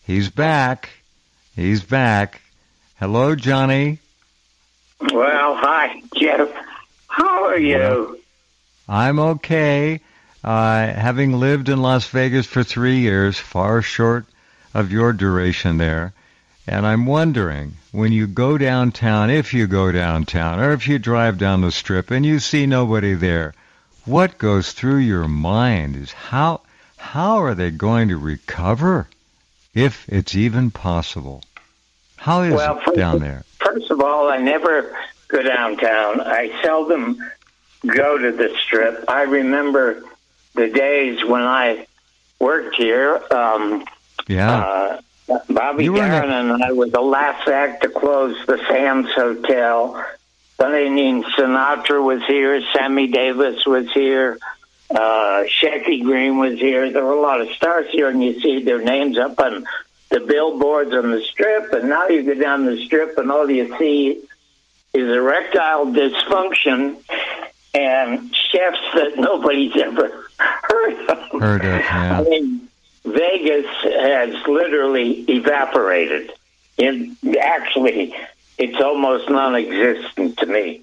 He's back. He's back. Hello, Johnny. Well, hi, Jeff. How are you? I'm okay. Having lived in Las Vegas for 3 years, far short of your duration there. And I'm wondering, when you go downtown, if you go downtown, or if you drive down the Strip and you see nobody there, what goes through your mind is how are they going to recover, if it's even possible? How is it down there? First of all, I never go downtown. I seldom go to the Strip. I remember the days when I worked here. Bobby Darin and I were the last act to close the Sands Hotel. Sonny Sinatra was here. Sammy Davis was here. Shecky Green was here. There were a lot of stars here, and you see their names up on the billboards on the Strip. And now you go down the Strip, and all you see is erectile dysfunction and chefs that nobody's ever heard of. Yeah. I mean, Vegas has literally evaporated. Actually, it's almost non-existent to me.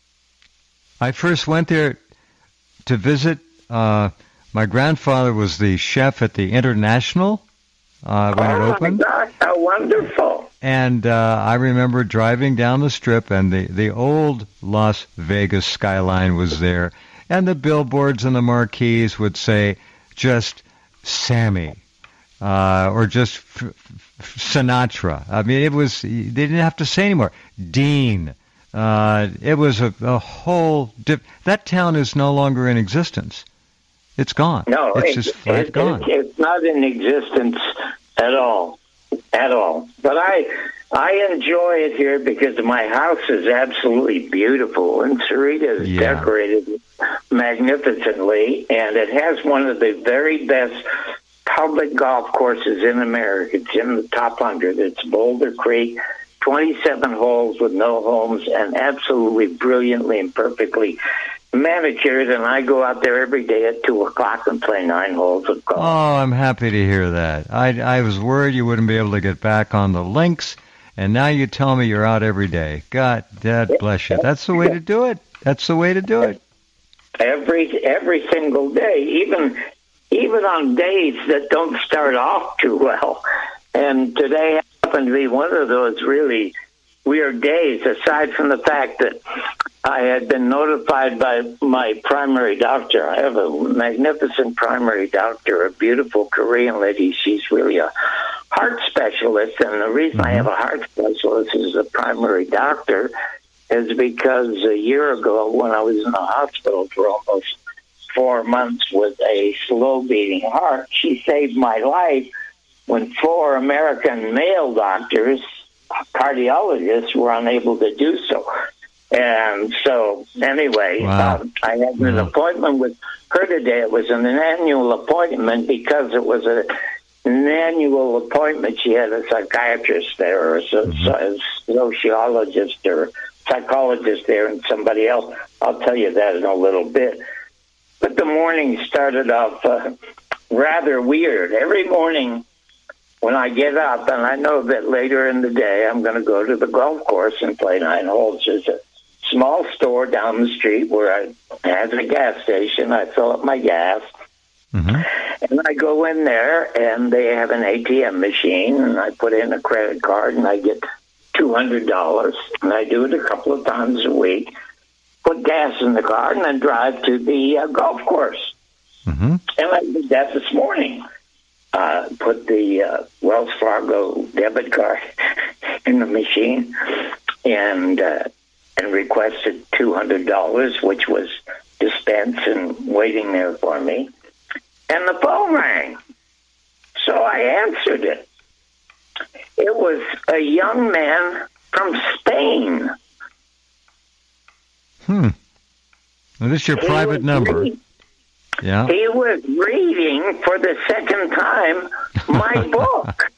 I first went there to visit. My grandfather was the chef at the International when it opened. Oh, my gosh, how wonderful. And I remember driving down the Strip, and the old Las Vegas skyline was there, and the billboards and the marquees would say just Sammy or just Sinatra. I mean, it was, they didn't have to say anymore. Dean. It was a whole... that town is no longer in existence. It's gone. No, it's just flat gone. It's not in existence at all. At all. But I enjoy it here because my house is absolutely beautiful, and Sarita is decorated magnificently, and it has one of the very best public golf courses in America. It's in the top 100. It's Boulder Creek, 27 holes with no homes, and absolutely brilliantly and perfectly manicured, and I go out there every day at 2 o'clock and play 9 holes of golf. Oh, I'm happy to hear that. I was worried you wouldn't be able to get back on the links, and now you tell me you're out every day. God bless you. That's the way to do it. That's the way to do it. Every single day, even on days that don't start off too well. And today happened to be one of those really weird days, aside from the fact that I had been notified by my primary doctor. I have a magnificent primary doctor, a beautiful Korean lady. She's really a heart specialist, and the reason I have a heart specialist as a primary doctor is because a year ago, when I was in the hospital for almost 4 months with a slow-beating heart, she saved my life when 4 American male doctors, cardiologists, were unable to do so. And so, anyway, I had an appointment with her today. It was an annual appointment because it was an annual appointment. She had a psychiatrist there, or a sociologist or psychologist there, and somebody else. I'll tell you that in a little bit. But the morning started off rather weird. Every morning when I get up, and I know that later in the day I'm going to go to the golf course and play 9 holes. There's a small store down the street where it has a gas station. I fill up my gas. And I go in there, and they have an ATM machine, and I put in a credit card, and I get $200, and I do it a couple of times a week, put gas in the car, and then drive to the golf course. And I did that this morning. Put the Wells Fargo debit card in the machine and requested $200, which was dispensed and waiting there for me. And the phone rang. So I answered it. It was a young man from Spain. Well, this is your private number. Yeah. He was reading for the second time my book.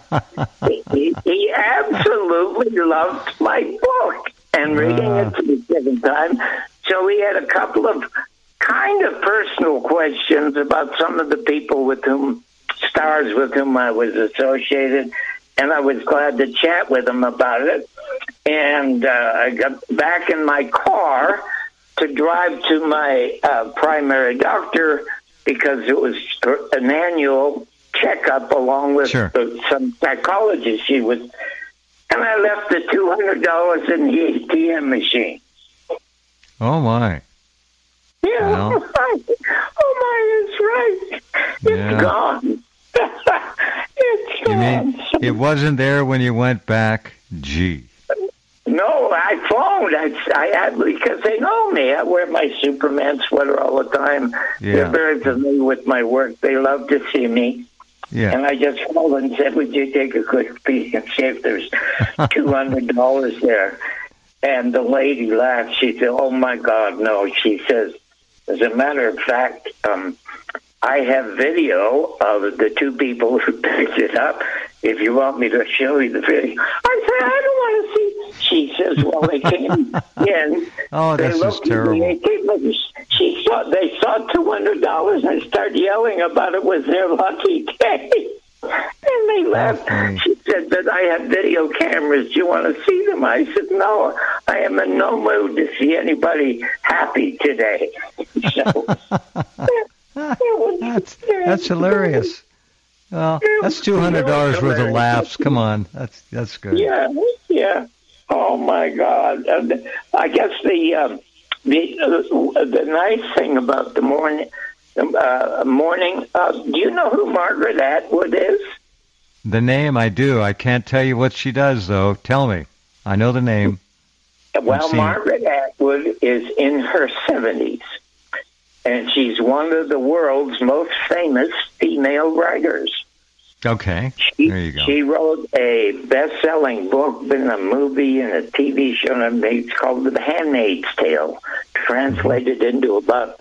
He absolutely loved my book and reading it for the second time. So we had a couple of kind of personal questions about some of the people with whom stars with whom I was associated, and I was glad to chat with them about it. And I got back in my car to drive to my primary doctor because it was an annual checkup along with some psychologist she was. And I left the $200 in the ATM machine. Oh, my. Yeah. Well. Oh, my, it's right. It's gone. It's gone. You mean it wasn't there when you went back? Gee. No, I phoned. I had, because they know me. I wear my Superman sweater all the time. Yeah. They're very familiar with my work. They love to see me. Yeah. And I just called and said, would you take a quick peek and see if there's $200 there? And the lady laughed. She said, oh, my God, no. She says, as a matter of fact, I have video of the two people who picked it up. If you want me to show you the video. I said, I don't want to see. She says, well, they came in. Oh, this is terrible. They saw $200 and started yelling about it was their lucky day. And they laughed. She said that I have video cameras. Do you want to see them? I said, no, I am in no mood to see anybody happy today. So, that's hilarious. Well, that's $200 worth of laughs. Come on, that's good. Yeah. Oh my God! I guess the nice thing about the morning. Do you know who Margaret Atwood is? The name I do. I can't tell you what she does though. Tell me. I know the name. Well, Margaret Atwood is in her 70s, and she's one of the world's most famous female writers. Okay, there you go. She wrote a best-selling book, been a movie and a TV show, and it's called The Handmaid's Tale, translated into about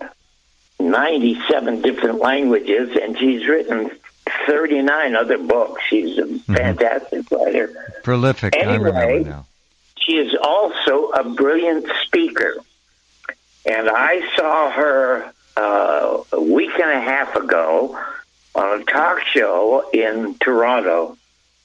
97 different languages, and she's written 39 other books. She's a fantastic writer. Prolific, anyway, I remember now. She is also a brilliant speaker, and I saw her a week and a half ago on a talk show in Toronto,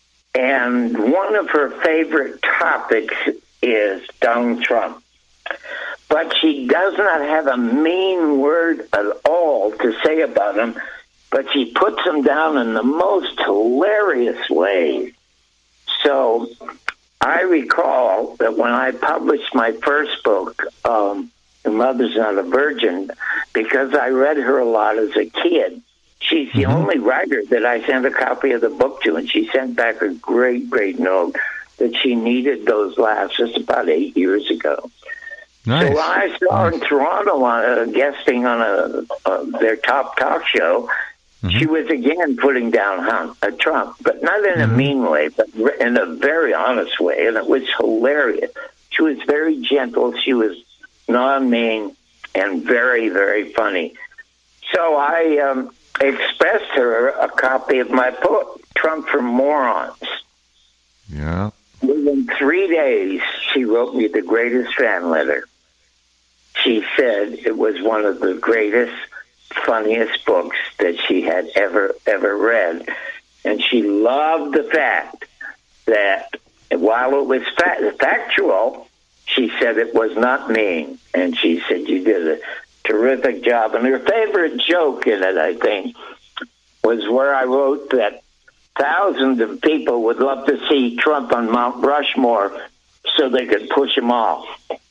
and one of her favorite topics is Donald Trump. But she does not have a mean word at all to say about him, but she puts him down in the most hilarious way. So I recall that when I published my first book, The Mother's Not a Virgin, because I read her a lot as a kid, she's the only writer that I sent a copy of the book to, and she sent back a great, great note that she needed those laughs just about 8 years ago. Nice. So when I saw her in Toronto guesting on their top talk show, she was again putting down Trump, but not in a mean way, but in a very honest way, and it was hilarious. She was very gentle. She was non-mean and very, very funny. So I expressed her a copy of my book, Trump for Morons. Yeah. Within 3 days, she wrote me the greatest fan letter. She said it was one of the greatest, funniest books that she had ever read. And she loved the fact that while it was factual, she said it was not mean. And she said, you did a terrific job. And her favorite joke in it, I think, was where I wrote that thousands of people would love to see Trump on Mount Rushmore so they could push him off.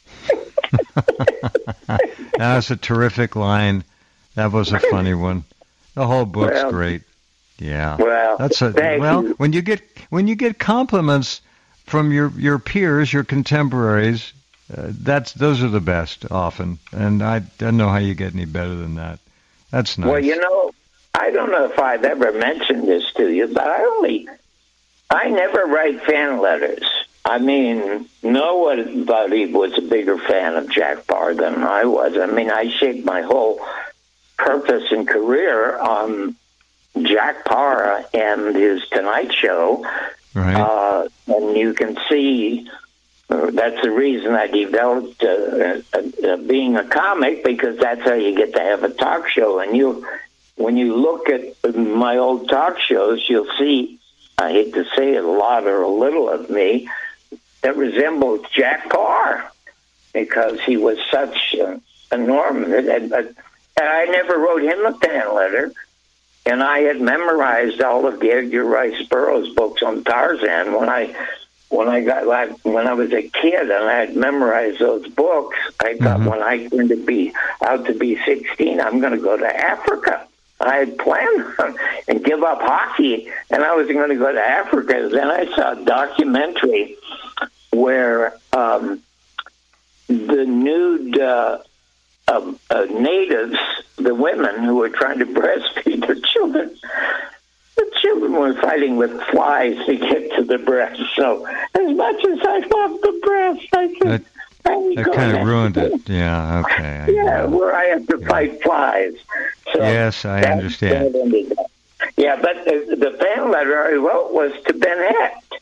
That's a terrific line. That was a funny one. The whole book's great. Yeah. Well, thank you. When you get compliments from your peers, your contemporaries, those are the best often. And I don't know how you get any better than that. That's nice. Well, I don't know if I've ever mentioned this to you, but I never write fan letters. I mean, nobody was a bigger fan of Jack Paar than I was. I mean, I shaped my whole purpose and career on Jack Paar and his Tonight Show. Right. And you can see that's the reason I developed being a comic, because that's how you get to have a talk show. And when you look at my old talk shows, you'll see, I hate to say it, a lot or a little of me that resembles Jack Paar, because he was such a Norman. And I never wrote him a fan letter, and I had memorized all of Edgar Rice Burroughs' books on Tarzan when I was a kid, and I had memorized those books. I thought when I turned to be 16, I'm going to go to Africa. I had planned and give up hockey, and I was going to go to Africa. Then I saw a documentary where the nude natives, the women who were trying to breastfeed their children, the children were fighting with flies to get to the breast. So as much as I love the breast, I said, that kind of ruined it. Yeah, okay. Where I have to fight flies. So yes, I understand. Yeah, but the fan letter I wrote was to Ben Hecht.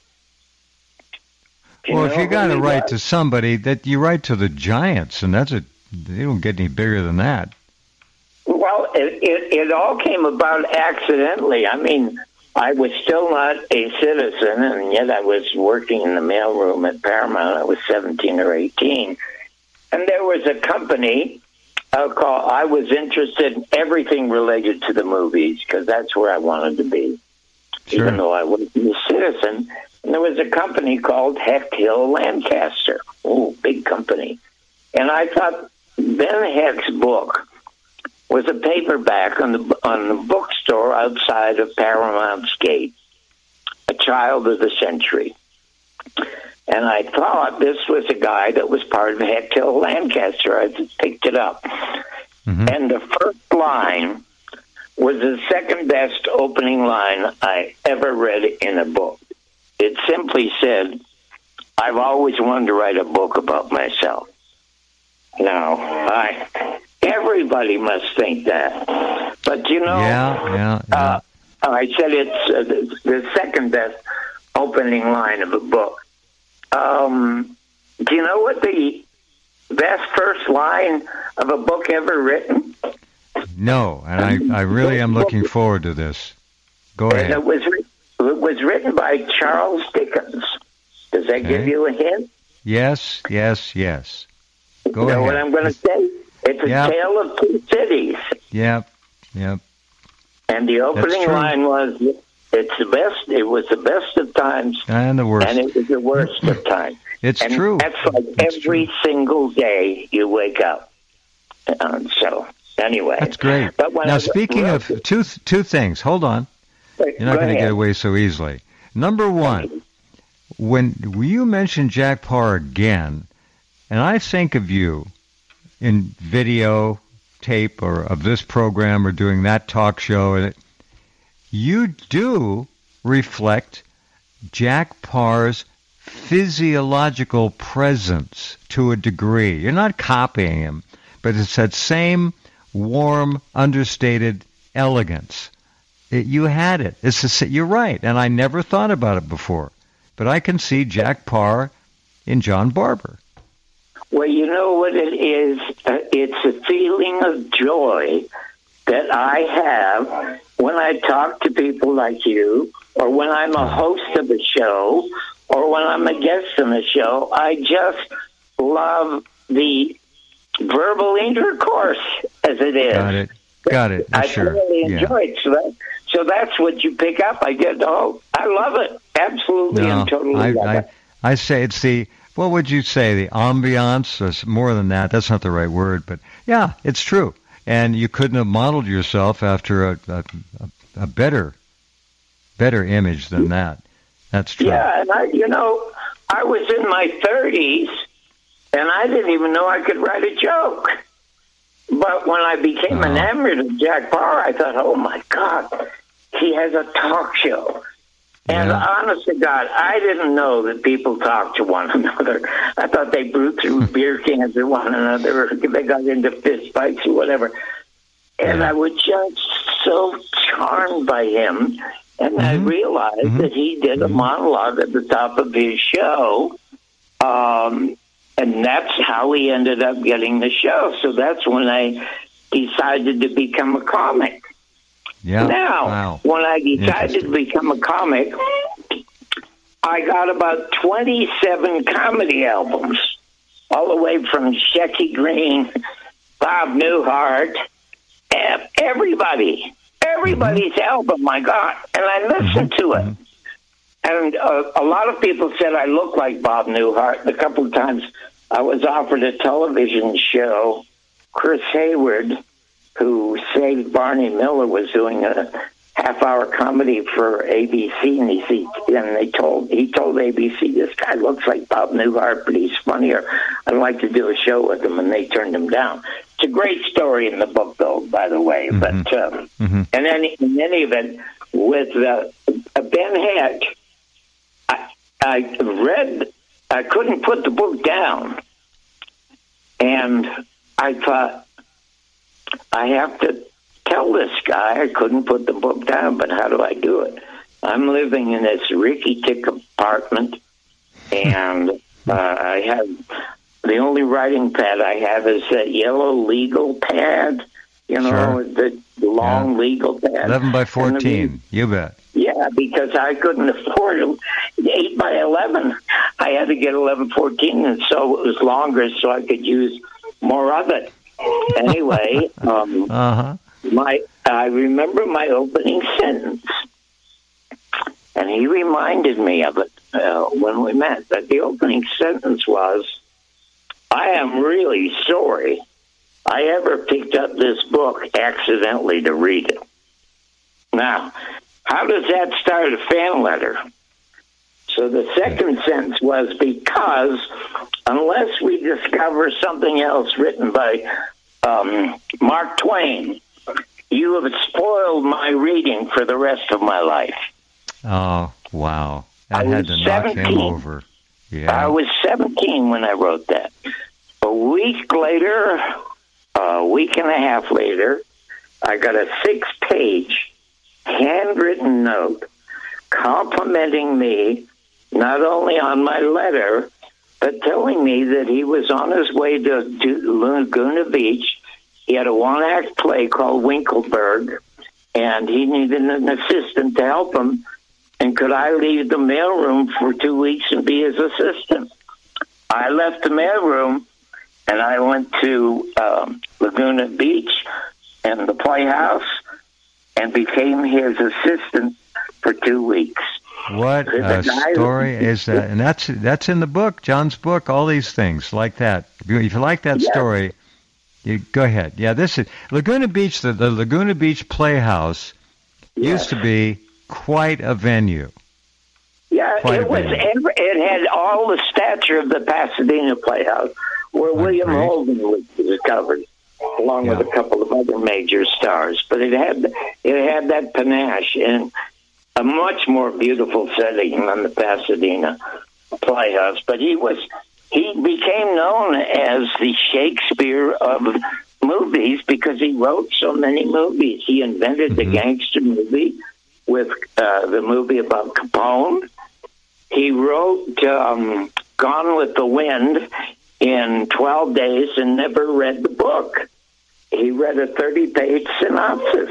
Well, if you got to write to somebody, that you write to the Giants, and they don't get any bigger than that. Well, it all came about accidentally. I mean, I was still not a citizen, and yet I was working in the mailroom at Paramount. I was 17 or 18. And there was a company called, I was interested in everything related to the movies, because that's where I wanted to be, even though I wasn't a citizen. And there was a company called Hecht Hill Lancaster. Oh, big company. And I thought Ben Hecht's book was a paperback on the bookstore outside of Paramount's gate, A Child of the Century. And I thought this was a guy that was part of Hecht Hill Lancaster. I just picked it up. And the first line was the second best opening line I ever read in a book. It simply said, "I've always wanted to write a book about myself." Now, everybody must think that. But, you know, I said it's the second best opening line of a book. Do you know what the best first line of a book ever written? No, and I really am looking forward to this. Go ahead. It was written by Charles Dickens. Does that give you a hint? Yes. Go You know ahead. what I'm going to say? It's a tale of two cities. Yep. And the opening line was, it was the best of times, and the worst. and it was the worst of times. It's and true. That's like every single day you wake up. So, anyway. That's great. But now, speaking of two things, hold on. You're not going to get away so easily. Number one, when you mention Jack Paar again, and I think of you in video tape or of this program or doing that talk show, you do reflect Jack Paar's physiological presence to a degree. You're not copying him, but it's that same warm, understated elegance. You had it. You're right, and I never thought about it before. But I can see Jack Paar in John Barber. Well, you know what it is? It's a feeling of joy that I have when I talk to people like you, or when I'm a host of a show, or when I'm a guest on a show. I just love the verbal intercourse as it is. Got it. I really enjoy it. So that's what you pick up. I love it. Absolutely and totally love it. I say it's what would you say, the ambiance? Or more than that. That's not the right word, but yeah, it's true. And you couldn't have modeled yourself after a better image than that. That's true. Yeah, and I was in my 30s, and I didn't even know I could write a joke. But when I became enamored of Jack Paar, I thought, oh, my God, he has a talk show. And honest to God, I didn't know that people talk to one another. I thought they threw beer cans at one another, or they got into fist fights or whatever. And I was just so charmed by him. And I realized that he did a monologue at the top of his show. And that's how he ended up getting the show. So that's when I decided to become a comic. Yeah. Now, Wow. when I decided to become a comic, I got about 27 comedy albums, all the way from Shecky Green, Bob Newhart, everybody's album I got, and I listened to it. And a lot of people said I look like Bob Newhart. A couple of times I was offered a television show. Chris Hayward, who saved Barney Miller, was doing a half-hour comedy for ABC, and he told ABC, this guy looks like Bob Newhart, but he's funnier. I'd like to do a show with him, and they turned him down. It's a great story in the book, though, by the way. But in any event, with Ben Heck, I couldn't put the book down, and I thought, I have to tell this guy I couldn't put the book down, but how do I do it? I'm living in this rickety-tick apartment, and I have the only writing pad I have is that yellow legal pad, the long legal pad. 11 by 14, you bet. Yeah, because I couldn't afford 8 by 11. I had to get 11/14, and so it was longer so I could use more of it. Anyway, I remember my opening sentence, and he reminded me of it when we met. But the opening sentence was, I am really sorry I ever picked up this book accidentally to read it. Now, how does that start a fan letter? So the second sentence was, because unless we discover something else written by Mark Twain, you have spoiled my reading for the rest of my life. Oh, wow. That had to knock him over. Yeah. I was 17 when I wrote that. A week and a half later, I got a 6-page handwritten note complimenting me not only on my letter, but telling me that he was on his way to Laguna Beach. He had a one-act play called Winkleberg, and he needed an assistant to help him. And could I leave the mailroom for 2 weeks and be his assistant? I left the mailroom, and I went to Laguna Beach and the Playhouse and became his assistant for 2 weeks. What a story is that? And that's in the book, John's book, all these things like that. If you like that story, you go ahead. Yeah, this is Laguna Beach. The Laguna Beach Playhouse used to be quite a venue. Yeah, it had all the stature of the Pasadena Playhouse, where William Holden was discovered, along with a couple of other major stars. But it had that panache and a much more beautiful setting than the Pasadena Playhouse. But he became known as the Shakespeare of movies because he wrote so many movies. He invented the gangster movie with the movie about Capone. He wrote Gone with the Wind in 12 days and never read the book. He read a 30-page synopsis.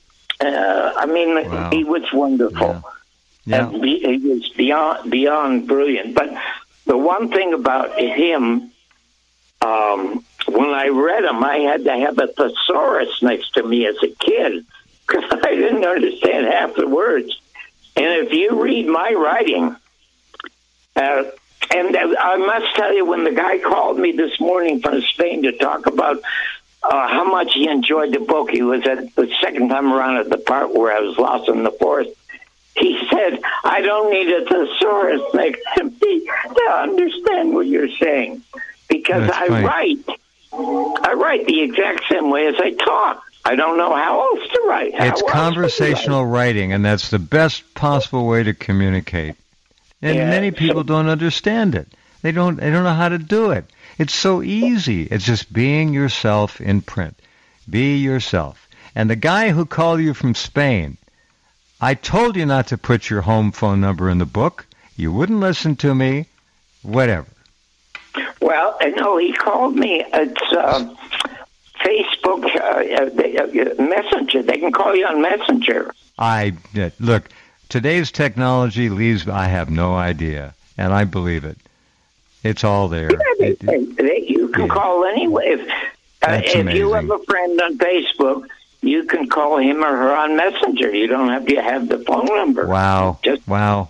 He was wonderful. Yeah. He was beyond brilliant. But the one thing about him, when I read him, I had to have a thesaurus next to me as a kid because I didn't understand half the words. And if you read my writing, and I must tell you, when the guy called me this morning from Spain to talk about how much he enjoyed the book, he was at the second time around at the part where I was lost in the forest. He said, I don't need a thesaurus next to me to understand what you're saying, because I write the exact same way as I talk. I don't know how else to write. It's conversational writing, and that's the best possible way to communicate. And many people don't understand it. They don't know how to do it. It's so easy. It's just being yourself in print. Be yourself. And the guy who called you from Spain, I told you not to put your home phone number in the book. You wouldn't listen to me. Whatever. Well, no, he called me. It's Facebook Messenger. They can call you on Messenger. Look, today's technology leaves, I have no idea, and I believe it. It's all there. You can call anyway. If you have a friend on Facebook, you can call him or her on Messenger. You don't have to have the phone number. Wow. Wow.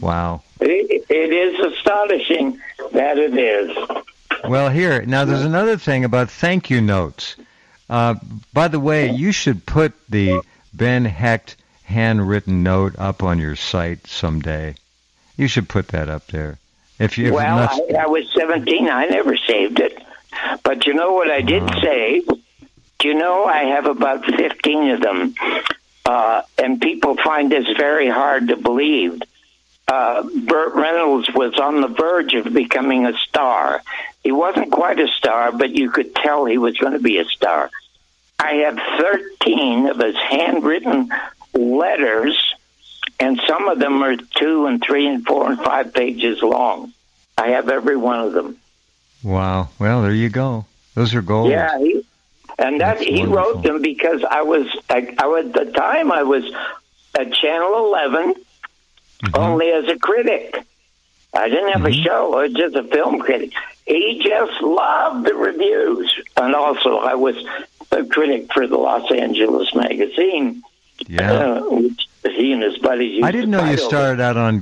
It is astonishing that it is. Well, now there's another thing about thank you notes. By the way, you should put the Ben Hecht handwritten note up on your site someday. You should put that up there. I was 17. I never saved it. But you know what I did save? Do you know I have about 15 of them? And people find this very hard to believe. Burt Reynolds was on the verge of becoming a star. He wasn't quite a star, but you could tell he was going to be a star. I have 13 of his handwritten letters, and some of them are 2 and 3 and 4 and 5 pages long. I have every one of them. Wow. Well, there you go. Those are gold. Yeah, he wrote them because at the time I was at Channel 11 only as a critic. I didn't have a show. I was just a film critic. He just loved the reviews. And also I was a critic for the Los Angeles Magazine. Yeah. Which he and his buddies used I didn't know you started out on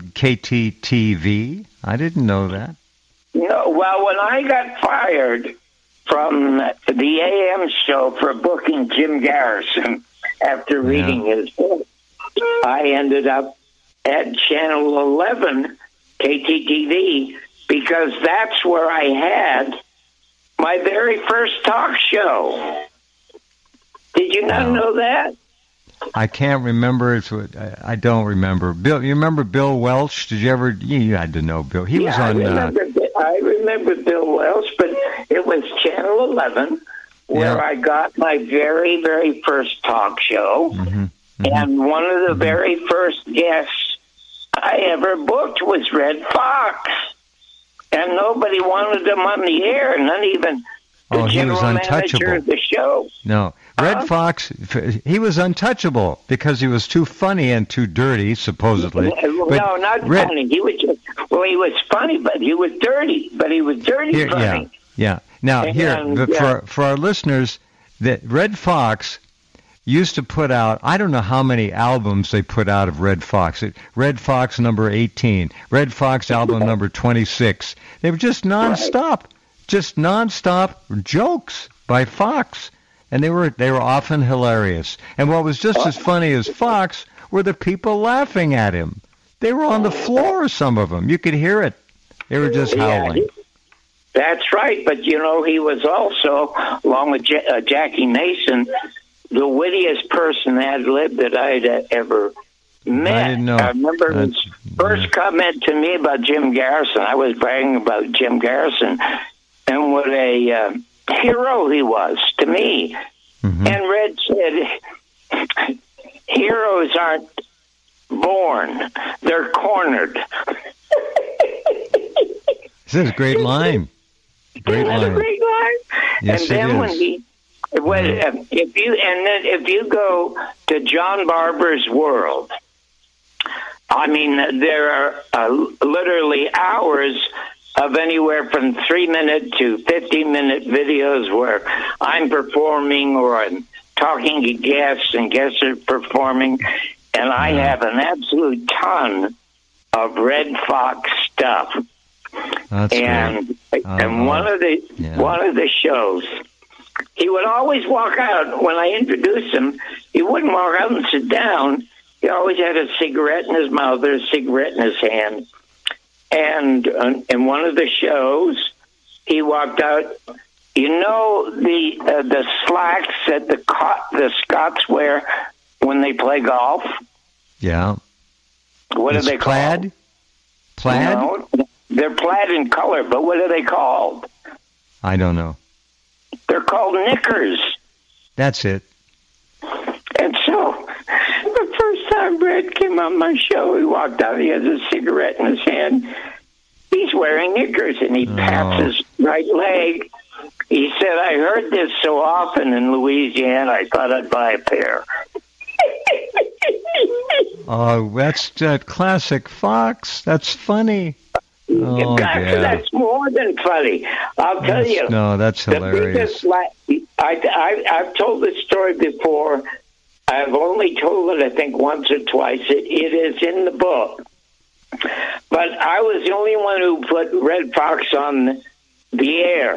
KTTV. I didn't know that. No, well, when I got fired from the AM show for booking Jim Garrison after reading his book, I ended up at Channel 11, KTTV, because that's where I had my very first talk show. Did you not know that? I can't remember. I don't remember. Bill, you remember Bill Welch? Did you ever? You had to know Bill. He was on. I remember Bill Welch, but it was Channel 11 where I got my very, very first talk show, and one of the very first guests I ever booked was Red Fox, and nobody wanted him on the air, not even the general manager of the show. No. Red Fox, he was untouchable because he was too funny and too dirty, supposedly. No, not funny. He was he was funny, but he was dirty. But he was dirty funny. Yeah. Now, for our listeners, that Red Fox used to put out, I don't know how many albums they put out of Red Fox. Red Fox number 18, Red Fox album number 26. They were just nonstop jokes by Fox. And they were often hilarious. And what was just as funny as Fox were the people laughing at him. They were on the floor, some of them. You could hear it. They were just howling. That's right. But, he was also, along with Jackie Mason, the wittiest person ad-lib that I'd ever met. I didn't know. I remember his first comment to me about Jim Garrison. I was bragging about Jim Garrison and what a hero he was to me. And Red said, heroes aren't born, they're cornered. This is a great line. Great line. A great line. Yes, and then if you go to John Barber's world, I mean, there are literally hours of anywhere from 3-minute to 15-minute videos where I'm performing or I'm talking to guests and guests are performing, and I have an absolute ton of Red Fox stuff. That's and one of the shows, he would always walk out when I introduced him. He wouldn't walk out and sit down. He always had a cigarette in his mouth or a cigarette in his hand. And in one of the shows, he walked out. You know the slacks that the Scots wear when they play golf? Yeah. What are they called? Plaid? No, they're plaid in color, but what are they called? I don't know. They're called knickers. That's it. And so, the first time Brad came on my show, he walked out, he has a cigarette in his hand. He's wearing knickers, and he pats his right leg. He said, I heard this so often in Louisiana, I thought I'd buy a pair. Oh, that's classic Fox. That's funny. Oh, yeah. That's more than funny. I'll tell you. No, that's hilarious. I've told this story before. I've only told it, I think, once or twice. It is in the book. But I was the only one who put Red Fox on the air.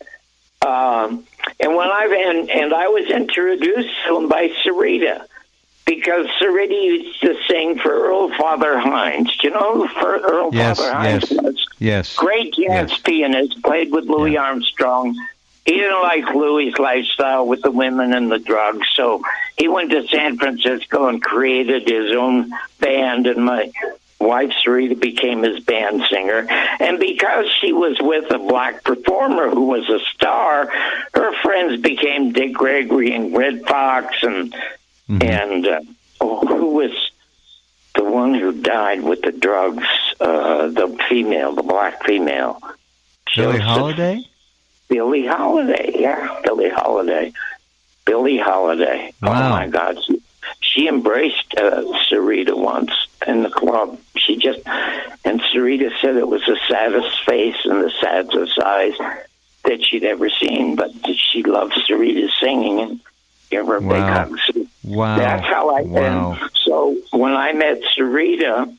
And when I was introduced to him by Sarita, because Sarita used to sing for Earl Father Hines. Do you know who Earl Father Hines was? Yes. Great jazz pianist, played with Louis Armstrong. He didn't like Louis' lifestyle with the women and the drugs, so he went to San Francisco and created his own band, and my wife Sarita became his band singer. And because she was with a black performer who was a star, her friends became Dick Gregory and Red Fox and who was the one who died with the drugs? The black female. Billie Holiday? Billie Holiday, yeah. Billie Holiday. Wow. Oh, my God. She embraced Sarita once in the club. And Sarita said it was the saddest face and the saddest eyes that she'd ever seen, but she loved Sarita's singing and gave her big hugs. Wow. That's how I and so when I met Sarita,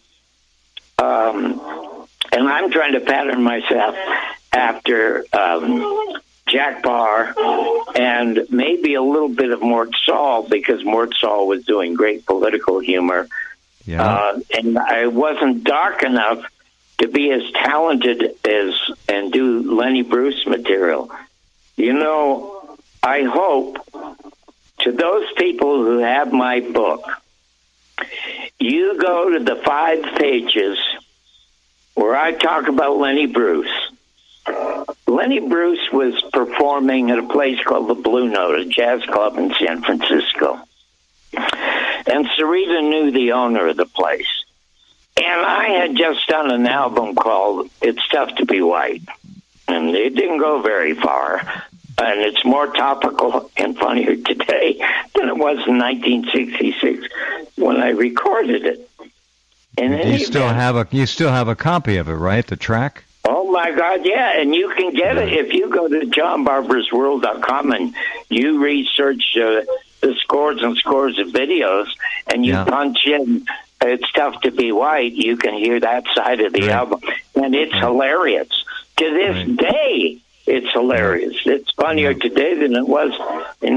and I'm trying to pattern myself after Jack Barr and maybe a little bit of Mort Sahl, because Mort Sahl was doing great political humor. Yeah. And I wasn't dark enough to be as talented and do Lenny Bruce material. You know, I hope to those people who have my book, you go to the 5 pages where I talk about Lenny Bruce. Lenny Bruce was performing at a place called the Blue Note, a jazz club in San Francisco. And Sarita knew the owner of the place. And I had just done an album called It's Tough to Be White. And it didn't go very far. And it's more topical and funnier today than it was in 1966 when I recorded it. And you still have a copy of it, right? The track? Oh my God, yeah, and you can get it if you go to johnbarbersworld.com and you research the scores and scores of videos, and you punch in It's Tough to Be White. You can hear that side of the album, and it's hilarious. To this day, it's hilarious. It's funnier today than it was in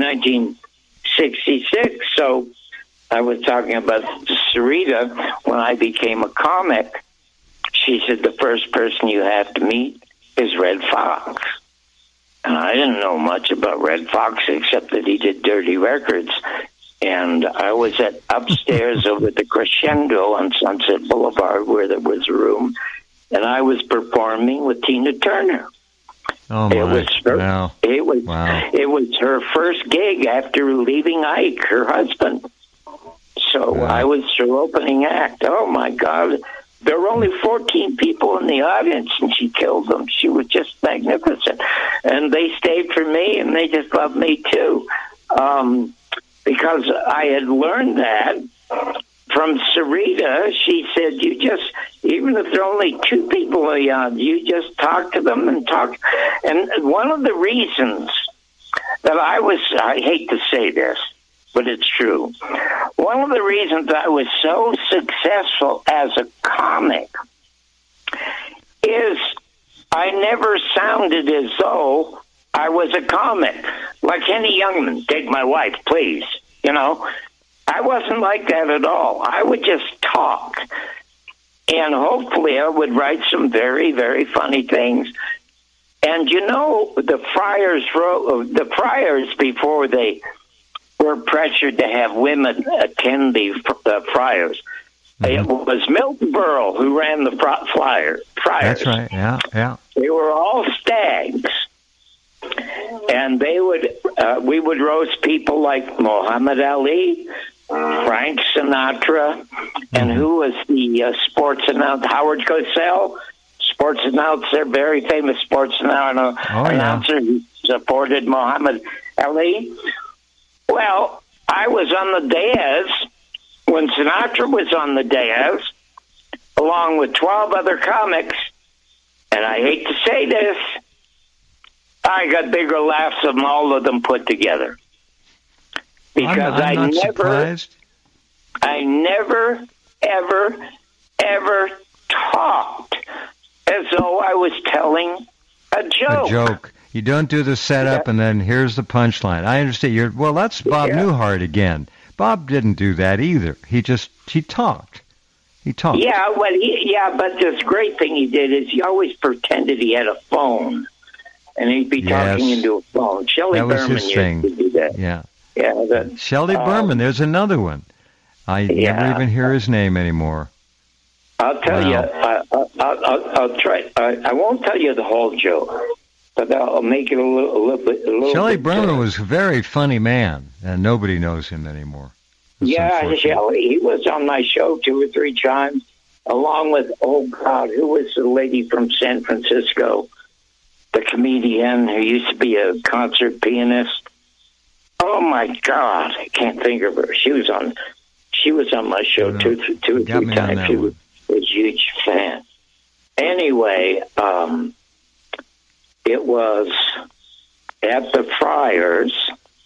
1966. So I was talking about Sarita when I became a comic. She said, the first person you have to meet is Red Fox. And I didn't know much about Red Fox except that he did Dirty Records. And I was upstairs over the Crescendo on Sunset Boulevard where there was a room. And I was performing with Tina Turner. Oh, my. It was her first gig after leaving Ike, her husband. So I was her opening act. Oh, my God. There were only 14 people in the audience, and she killed them. She was just magnificent. And they stayed for me, and they just loved me, too. Because I had learned that from Sarita. She said, even if there are only 2 people around, you just talk to them and talk. And one of the reasons that I hate to say this, but it's true. One of the reasons I was so successful as a comic is I never sounded as though I was a comic. Like Henny Youngman, take my wife, please. You know, I wasn't like that at all. I would just talk. And hopefully I would write some very, very funny things. And you know, the Friars before they were pressured to have women attend the Friars. It was Milton Berle who ran the Friars. That's right, yeah. They were all stags. And we would roast people like Muhammad Ali, Frank Sinatra, and who was the sports announcer? Howard Cosell, sports announcer, very famous sports announcer. supported Muhammad Ali. Well, I was on the dais when Sinatra was on the dais, along with 12 other comics, and I hate to say this, I got bigger laughs than all of them put together. Because I'm not surprised. I never, ever talked as though I was telling a joke. A joke. You don't do the setup and then here's the punchline. I understand. Well, that's Bob Newhart again. Bob didn't do that either. He talked. He talked. Yeah, well, but this great thing he did is he always pretended he had a phone, and he'd be talking into a phone. Shelley Berman used to do that. Yeah. Shelley Berman. There's another one. I never even hear his name anymore. I'll tell you. I'll try. I won't tell you the whole joke, but I'll make it a little bit. Shelley Berman was a very funny man, and nobody knows him anymore. Yeah, Shelley. He was on my show 2 or 3 times, along with, oh God, who was the lady from San Francisco, the comedian who used to be a concert pianist. Oh my God, I can't think of her. She was on my show 2 or 3 times. She was a huge fan. Anyway, it was at the Friars,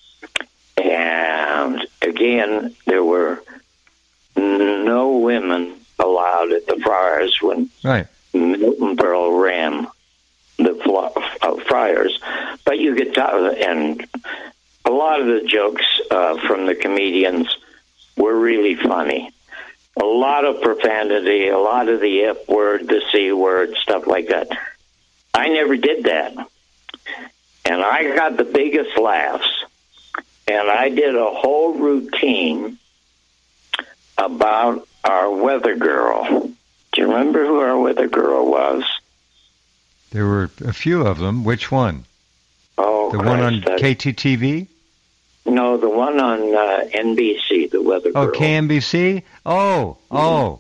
and again, there were no women allowed at the Friars when Milton Berle ran the Friars. But you could tell, and a lot of the jokes from the comedians were really funny. A lot of profanity, a lot of the F word, the C word, stuff like that. I never did that. And I got the biggest laughs. And I did a whole routine about our weather girl. Do you remember who our weather girl was? There were a few of them. Which one? Oh, the one on KTTV? No, the one on NBC, the weather girl. Oh, KMBC? No.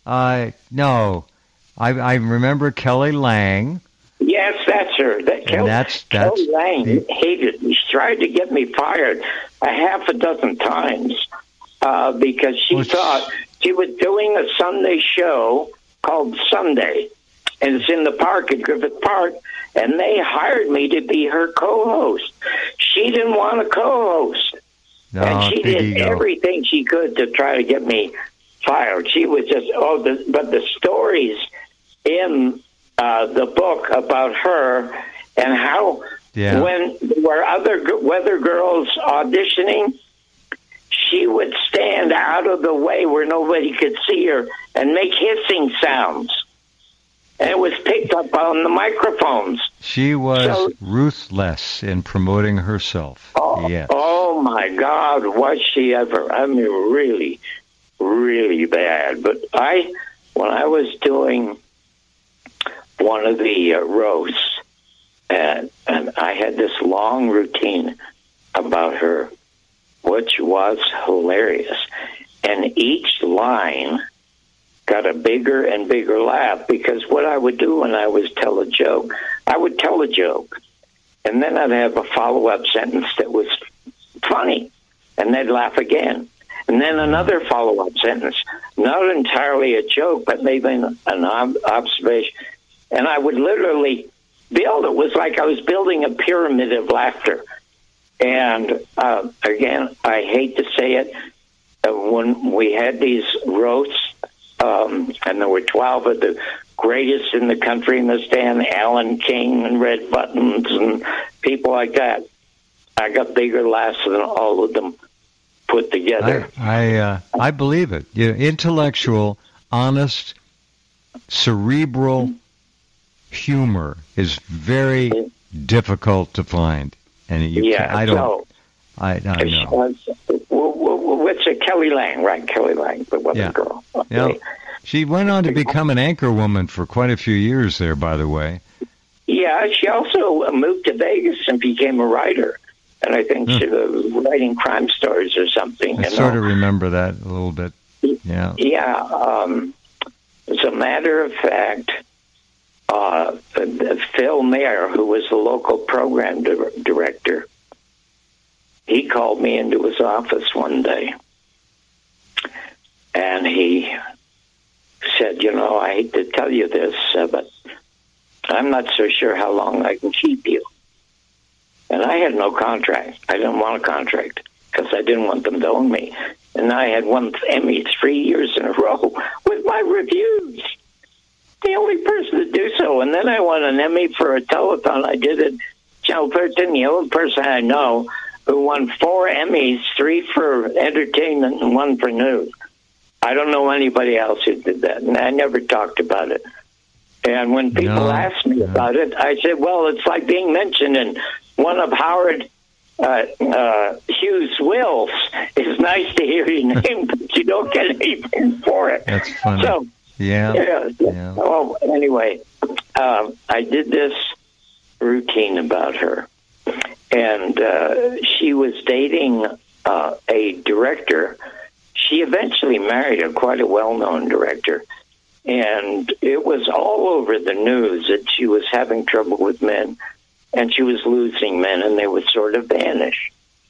I remember Kelly Lang. Yes, that's her. Kelly Lang hated me. She tried to get me fired a half a dozen times because she thought she was doing a Sunday show called Sunday, and it's in the park at Griffith Park, and they hired me to be her co-host. She didn't want a co-host, and she did everything she could to try to get me fired. She was just, but the stories in the book about her and how when there were other weather girls auditioning, she would stand out of the way where nobody could see her and make hissing sounds. And it was picked up on the microphones. She was ruthless in promoting herself. Oh, my God, was she ever. I mean, really, really bad. But when I was doing one of the roasts, and I had this long routine about her, which was hilarious. And each line got a bigger and bigger laugh, because what I would do when I was tell a joke, I would tell a joke, and then I'd have a follow-up sentence that was funny, and they'd laugh again. And then another follow-up sentence, not entirely a joke, but maybe an observation. And I would literally build, it was like I was building a pyramid of laughter. And again, I hate to say it, when we had these roasts, and there were 12 of the greatest in the country in the stand, Alan King and Red Buttons and people like that, I got bigger laughs than all of them put together. I believe it. Intellectual, honest, cerebral humor is very difficult to find, and I know. What's a Kelly Lang, right? Kelly Lang, the weather girl. Okay. She went on to become an anchor woman for quite a few years there, by the way. Yeah, she also moved to Vegas and became a writer. And I think she was writing crime stories or something. I sort of remember that a little bit. Yeah. Yeah. As a matter of fact, Phil Mayer, who was the local program director, he called me into his office one day, and he said, I hate to tell you this, but I'm not so sure how long I can keep you. And I had no contract. I didn't want a contract because I didn't want them to own me. And I had won Emmy 3 years in a row with my reviews. The only person to do so. And then I won an Emmy for a telethon I did at Channel 13, the only person I know who won 4 Emmys, 3 for entertainment and 1 for news. I don't know anybody else who did that, and I never talked about it. And when people ask me about it, I said, well, it's like being mentioned in one of Howard Hughes' wills. It's nice to hear your name, but you don't get anything for it. That's funny. So, yeah. Well, anyway, I did this routine about her. And she was dating a director. She eventually married quite a well-known director. And it was all over the news that she was having trouble with men. And she was losing men, and they would sort of vanish.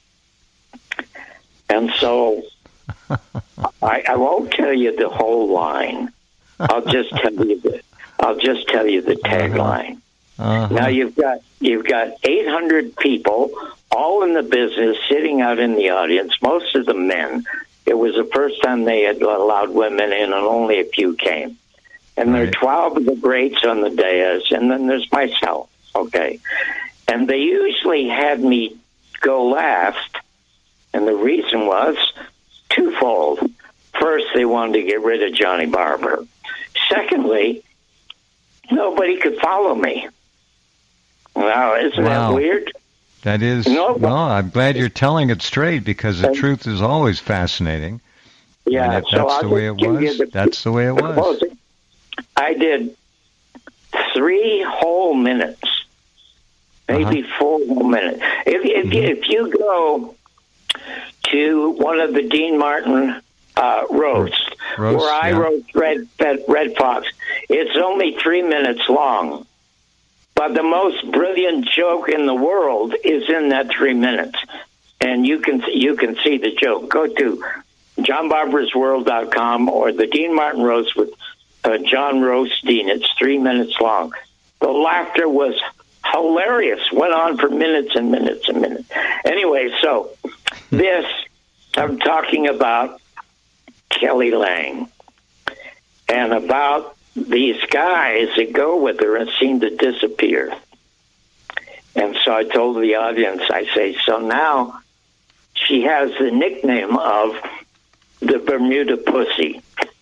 And so I won't tell you the whole line. I'll just tell you the tagline. Now you've got 800 people, all in the business, sitting out in the audience. Most of them men. It was the first time they had allowed women in, and only a few came. And there are 12 of the greats on the dais, and then there's myself. Okay, and they usually had me go last, and the reason was twofold. First, they wanted to get rid of Johnny Barber. Secondly, nobody could follow me. Wow, isn't that weird? That is. No, I'm glad you're telling it straight, because the truth is always fascinating. Yeah, and if that's the way it was. That's the way it was. I did 3 whole minutes, maybe 4 whole minutes. If you go to one of the Dean Martin roasts, where I roast Red Fox, it's only 3 minutes long. But the most brilliant joke in the world is in that 3 minutes. And you can see the joke. Go to johnbarbersworld.com or the Dean Martin Roast with John Rothstein. It's 3 minutes long. The laughter was hilarious. Went on for minutes and minutes and minutes. Anyway, so this, I'm talking about Kelly Lang and about these guys that go with her and seem to disappear. And so I told the audience, I say, so now she has the nickname of the Bermuda Pussy.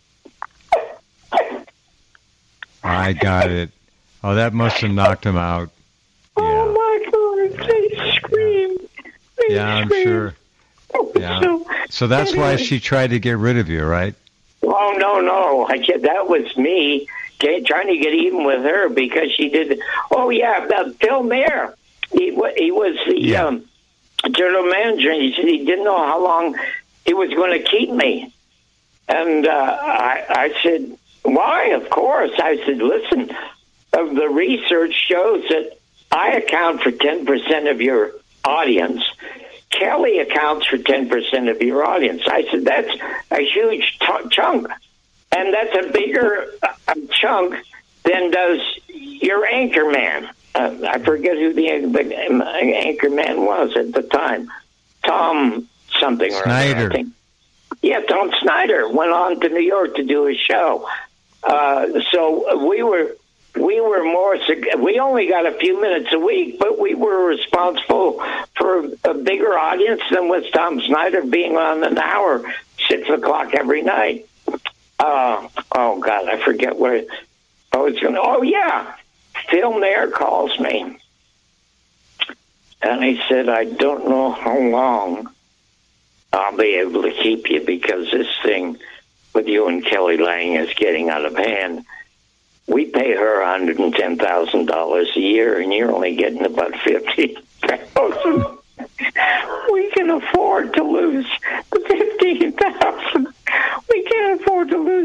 I got it. Oh, that must have knocked him out. Yeah. Oh, my God. They scream. I'm sure. Yeah. So that's why she tried to get rid of you, right? Oh, no. That was me trying to get even with her because she did. Oh, yeah, Phil Mayer. He was the general manager. He didn't know how long he was going to keep me. And I said, why? Of course. I said, listen, the research shows that I account for 10% of your audience. Kelly accounts for 10% of your audience. I said, that's a huge chunk. And that's a bigger chunk than does your anchor man. I forget who the anchor man was at the time. Tom something or other, I think. Yeah, Tom Snyder went on to New York to do his show. So we were more. We only got a few minutes a week, but we were responsible for a bigger audience than was Tom Snyder being on an hour, 6 o'clock every night. Oh God, I forget where I was going. Oh yeah, Phil Mayer calls me, and he said, "I don't know how long I'll be able to keep you because this thing with you and Kelly Lang is getting out of hand. We pay her $110,000 a year, and you're only getting about $50,000. We can afford to lose the $15,000. We can't afford to lose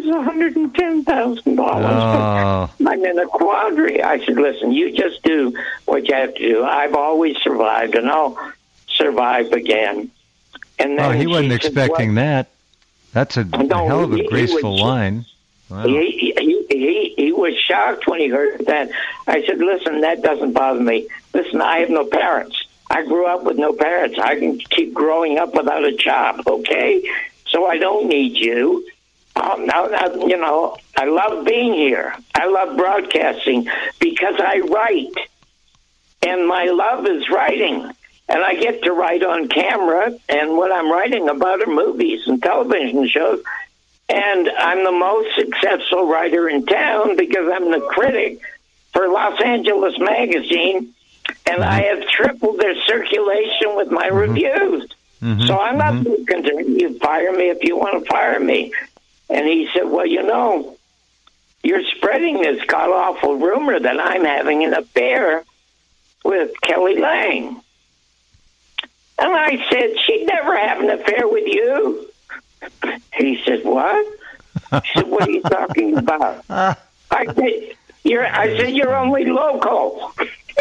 $110,000. Oh. I'm in a quandary. I said, listen, you just do what you have to do. I've always survived, and I'll survive again. And then he wasn't she said, expecting that. That's a hell of a graceful line. Wow. He was shocked when he heard that. I said, listen, that doesn't bother me. Listen, I have no parents. I grew up with no parents. I can keep growing up without a job, okay? So I don't need you. Now, you know, I love being here. I love broadcasting because I write. And my love is writing. And I get to write on camera. And what I'm writing about are movies and television shows. And I'm the most successful writer in town because I'm the critic for Los Angeles Magazine. And I have tripled their circulation with my reviews. So I'm not too concerned. You fire me if you want to fire me. And he said, well, you know, you're spreading this god-awful rumor that I'm having an affair with Kelly Lang. And I said, she'd never have an affair with you. He said, what? I said, what are you talking about? I said, you're only local.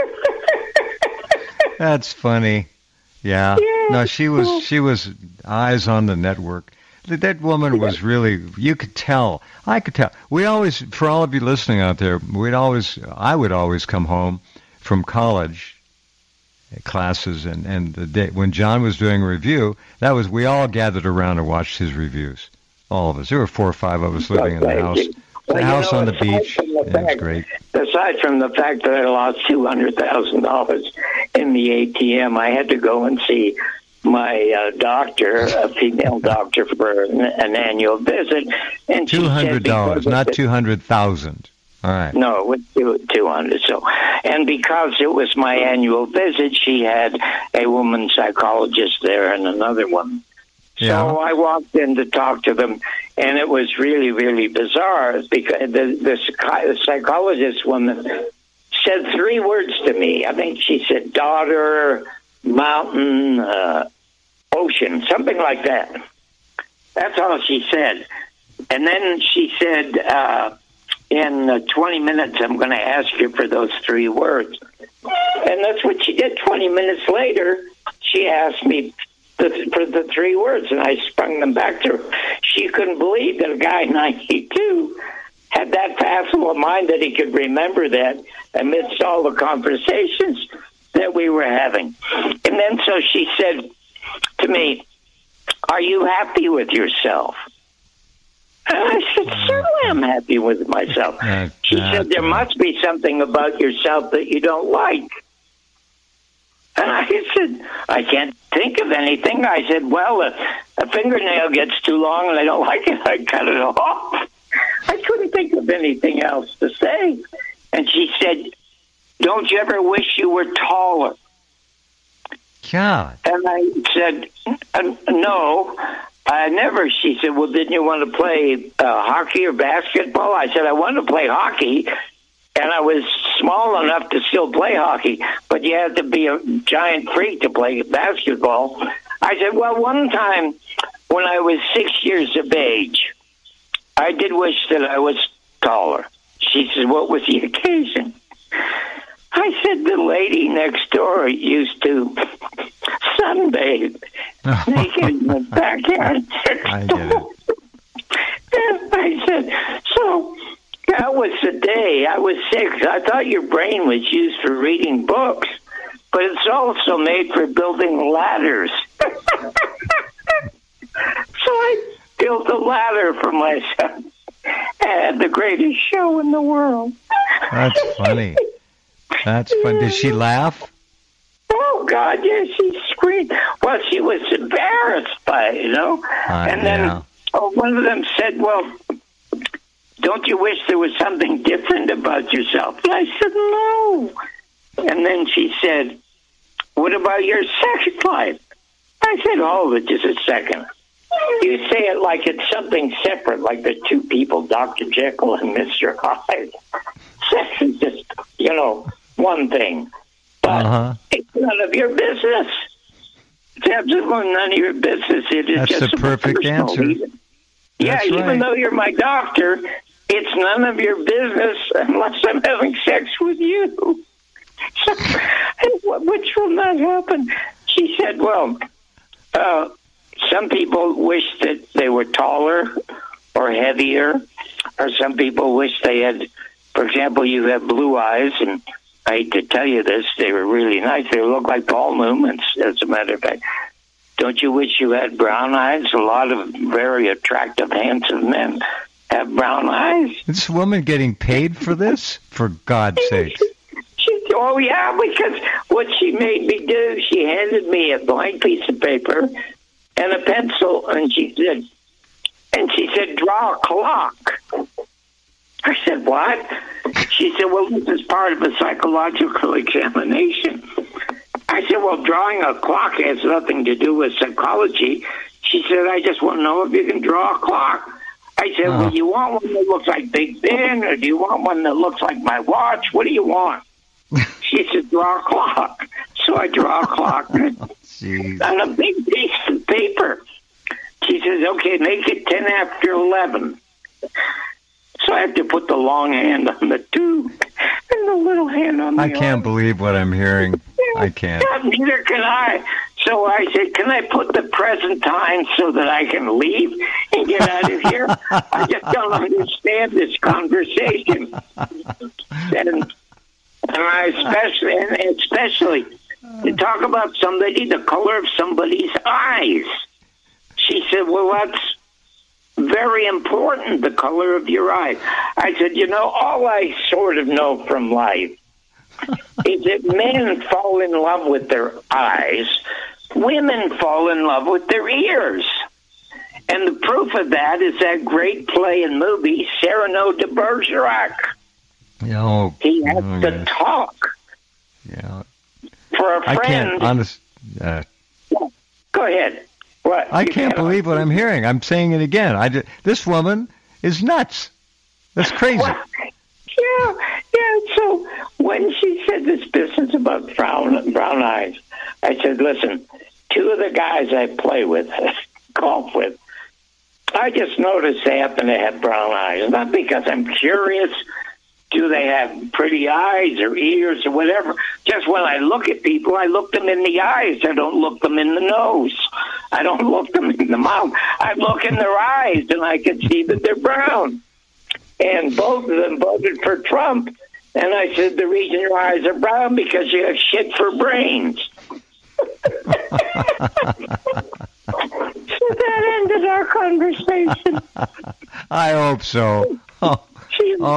That's funny. Yeah. No, she was eyes on the network. That woman was really, you could tell. I could tell. We always, for all of you listening out there, I would always come home from college classes and the day when John was doing a review, we all gathered around and watched his reviews. All of us. There were 4 or 5 of us living in the house. The house on the beach. It was great. Aside from the fact that I lost $200,000 in the ATM, I had to go and see my doctor, a female doctor, for an annual visit. And $200, not 200,000. All right. No, it was 200. So, and because it was my annual visit, she had a woman psychologist there and another one. So I walked in to talk to them, and it was really, really bizarre because the psychologist woman said 3 words to me. I think she said daughter, mountain, ocean, something like that. That's all she said. And then she said, in 20 minutes, I'm going to ask you for those 3 words. And that's what she did. 20 minutes later, she asked me for the 3 words, and I sprung them back to her. She couldn't believe that a guy 92 had that facile a mind that he could remember that amidst all the conversations that we were having. And then so she said to me, are you happy with yourself? And I said, certainly I'm happy with myself. She said, there must be something about yourself that you don't like. And I said, I can't think of anything. I said, well, a fingernail gets too long and I don't like it, I cut it off. I couldn't think of anything else to say. And she said, don't you ever wish you were taller? God. And I said, no, I never. She said, well, didn't you want to play hockey or basketball? I said, I want to play hockey. And I was small enough to still play hockey, but you had to be a giant freak to play basketball. I said, well, one time when I was 6 years of age, I did wish that I was taller. She said, what was the occasion? I said, the lady next door used to sunbathe naked in the backyard. I get it. And I said, so that was the day. I was 6. I thought your brain was used for reading books, but it's also made for building ladders. So I built a ladder for myself. I had the greatest show in the world. That's funny. That's fun. Did she laugh? Oh, God, yes, she screamed. Well, she was embarrassed by it, And then one of them said, well, don't you wish there was something different about yourself? And I said, no. And then she said, what about your sex life? I said, hold it just a second. You say it like it's something separate, like the 2 people, Dr. Jekyll and Mr. Hyde. Sex is just, one thing. But it's none of your business. It's absolutely none of your business. It is That's just the perfect answer. Reason. Yeah, That's even right. though you're my doctor, it's none of your business unless I'm having sex with you. So, which will not happen. She said, well, some people wish that they were taller or heavier, or some people wish they had, for example, you have blue eyes, and I hate to tell you this, they were really nice. They look like Paul Newman's, as a matter of fact. Don't you wish you had brown eyes? A lot of very attractive, handsome men have brown eyes. This woman getting paid for this? For God's sake. Oh, yeah, because what she made me do, she handed me a blank piece of paper and a pencil, and she said, draw a clock. I said, what? She said, well, this is part of a psychological examination. I said, well, drawing a clock has nothing to do with psychology. She said, I just want to know if you can draw a clock. I said, well, you want one that looks like Big Ben, or do you want one that looks like my watch? What do you want? She said, draw a clock. So I draw a clock on a big piece of paper. She says, okay, make it 10 after 11. So I have to put the long hand on the 2 and the little hand on the I can't 11. believe what I'm hearing. I can't. Neither can I. So I said, can I put the present time so that I can leave and get out of here? I just don't understand this conversation. And I especially to talk about somebody, the color of somebody's eyes. She said, well, that's very important, the color of your eyes. I said, all I sort of know from life is that men fall in love with their eyes, women fall in love with their ears. And the proof of that is that great play and movie, Cyrano de Bergerac. Oh, he has to talk. Yeah. For a friend. I can't, honest. Go ahead. What? I can't believe what I'm hearing. I'm saying it again. This woman is nuts. That's crazy. Well, yeah. So when she said this business about brown eyes, I said, listen, 2 of the guys I play with, golf with, I just noticed they happen to have brown eyes. Not because I'm curious. Do they have pretty eyes or ears or whatever? Just when I look at people, I look them in the eyes. I don't look them in the nose. I don't look them in the mouth. I look in their eyes, and I can see that they're brown. And both of them voted for Trump. And I said, the reason your eyes are brown because you have shit for brains. So that ended our conversation. I hope so. She didn't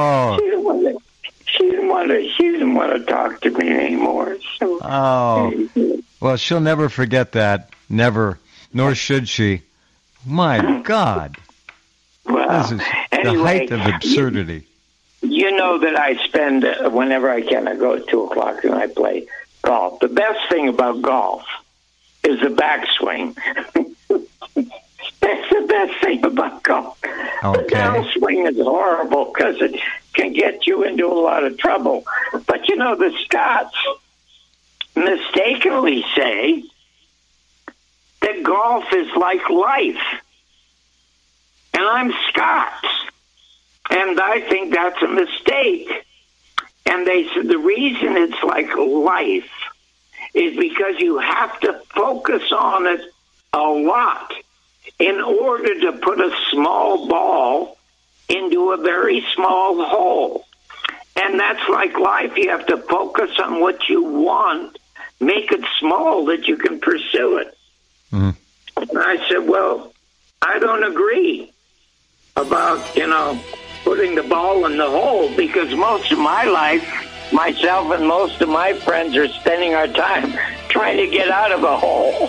want to talk to me anymore. So. Well, she'll never forget that. Never. Nor should she. My God. Well, this is anyway, the height of absurdity. You know that I spend, whenever I can, I go at 2 o'clock and I play golf. The best thing about golf is the backswing. That's the best thing about golf. Okay. The downswing is horrible because it can get you into a lot of trouble. But, the Scots mistakenly say that golf is like life. And I'm Scots. And I think that's a mistake. And they said the reason it's like life is because you have to focus on it a lot in order to put a small ball into a very small hole. And that's like life. You have to focus on what you want, make it small that you can pursue it. And I said, well, I don't agree about, putting the ball in the hole, because most of my life, myself and most of my friends are spending our time trying to get out of a hole.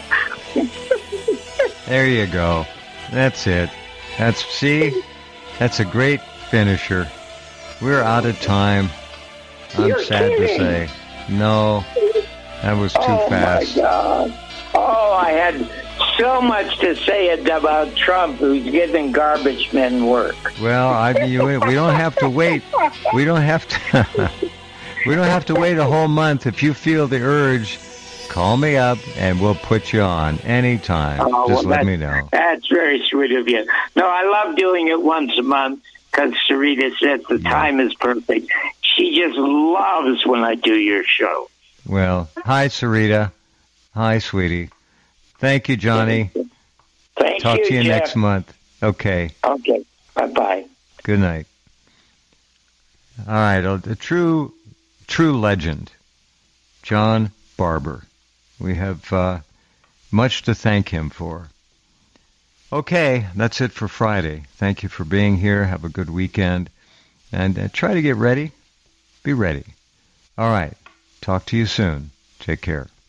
There you go. That's it. That's a great finisher. We're out of time. I'm sad to say. No, that was too fast. Oh, my God. Oh, I had so much to say about Trump, who's giving garbage men work. Well, we don't have to wait. We don't have to. We don't have to wait a whole month. If you feel the urge, call me up and we'll put you on anytime. Just let me know. That's very sweet of you. No, I love doing it once a month because Sarita says the time is perfect. She just loves when I do your show. Well, hi, Sarita. Hi, sweetie. Thank you, Johnny. Talk to you Jeff. next month. Okay. Okay. Bye-bye. Good night. All right, a true legend, John Barber. We have much to thank him for. Okay, that's it for Friday. Thank you for being here. Have a good weekend. And try to get ready. Be ready. All right. Talk to you soon. Take care.